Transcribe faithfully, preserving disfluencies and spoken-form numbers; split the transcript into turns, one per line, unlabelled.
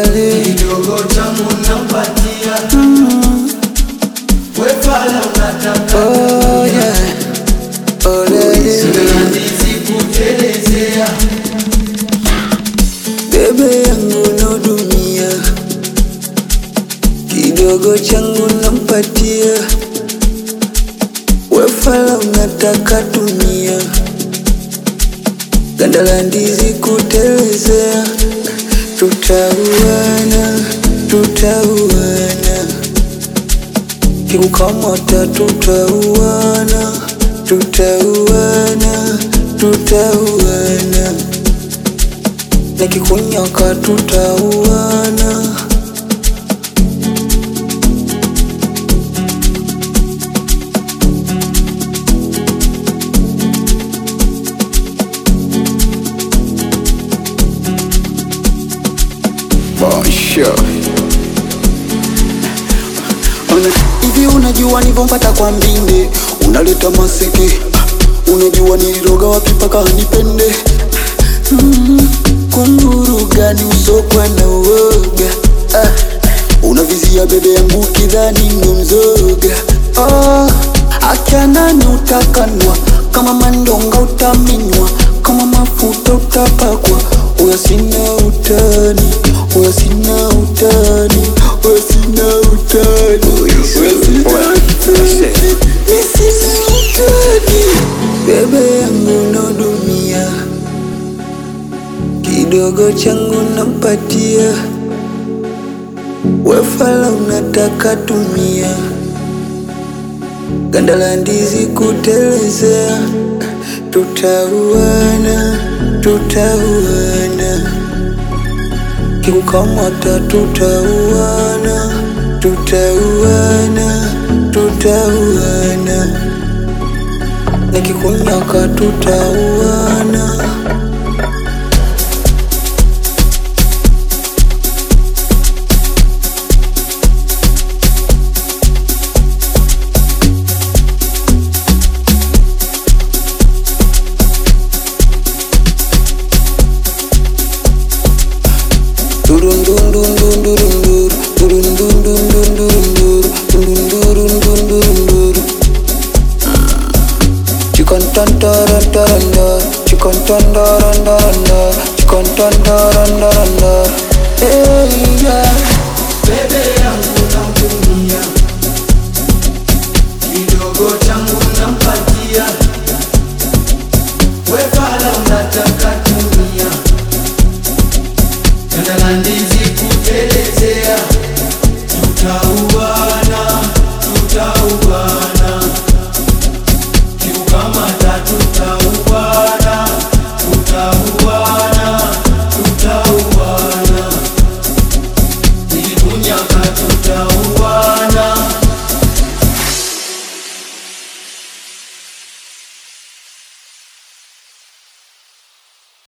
olele,
kidogo changu nampatia. mm. We fala unataka
oh yeah, olele,
sina ndizi kutelezea.
bebe yangu no dunia, kidogo changu nampatia. We fala unataka dunia, ganda la ndizi kutelezea. Tutauana, tutauana, kikukamata tutauana, tutauana, tutauana, nikikunyaka tutauana. Bonjour. Ona, hivi unajua nilivompata kwa mbinde, unaleta maseke. Unajua niliroga wapi paka nipende. mm, Kunguru gani usokwa na uoga. ah, Unavizia bebe yangu kidhani ndo mzoga. oh, Akanani utakanwa, kama mandonga utaminywa, kama mafuta utapakwa. Uya sina utani, uya sina utani, uya sina utani, uya sina utani, mi sina utani. Bebe yangu no dunia, kidogo changu nampatia. We fala unataka tumia, ganda la ndizi kutelezea. Tutauana, tutauana, kikukamata tutauana, tutauana, tutauana, nikikunyaka tutauana. Chicken tandara tandara, chicken tandara tandara, chicken tandara tandara. Hey yeah,
Bebe yangu nampumia, kidogo changu nampatia. We fala unataka tumia, ganda la ndizi kutelezea. Tutauana.